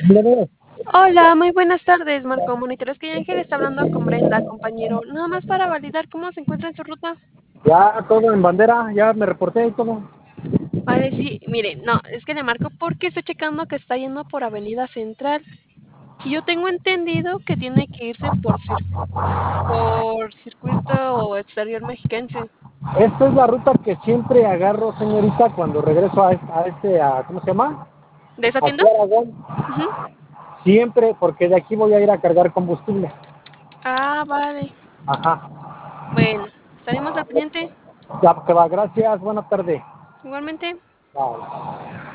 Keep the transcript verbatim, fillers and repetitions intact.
Bienvenido. Hola, muy buenas tardes, Marco. Monitores que Ángel está hablando con Brenda, compañero. Nada más para validar cómo se encuentra en su ruta. Ya todo en bandera, ya me reporté y todo. Vale, sí, mire, no, es que le marco porque estoy checando que está yendo por Avenida Central. Y yo tengo entendido que tiene que irse por, cir- por circuito exterior mexiquense. Esta es la ruta que siempre agarro, señorita, cuando regreso a, a este, a, ¿cómo se llama? ¿De esa Aquí tienda? a Aragón. Ujú. Siempre, porque de aquí voy a ir a cargar combustible. Ah, vale. Ajá. Bueno, estaremos al pendiente. Ya que va, gracias, buena tarde. Igualmente. Bye.